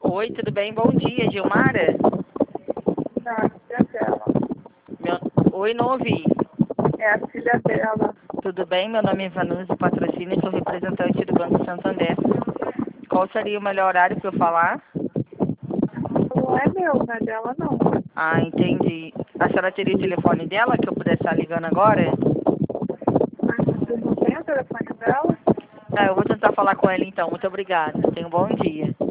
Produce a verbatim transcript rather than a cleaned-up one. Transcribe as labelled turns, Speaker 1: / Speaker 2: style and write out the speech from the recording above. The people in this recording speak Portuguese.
Speaker 1: Oi, tudo bem? Bom dia, Gilmara?
Speaker 2: Não, é a filha dela.
Speaker 1: Meu... Oi, não ouvi.
Speaker 2: É a filha dela.
Speaker 1: Tudo bem? Meu nome é Vanusa Patrocínio e sou representante do Banco Santander. Qual seria o melhor horário para eu falar?
Speaker 2: Não é meu, não é dela, não.
Speaker 1: Ah, entendi. A senhora teria o telefone dela que eu pudesse estar ligando agora?
Speaker 2: Mas você não tem o telefone dela?
Speaker 1: Tá, eu vou tentar falar com ela então. Muito obrigada. Tenha um bom dia.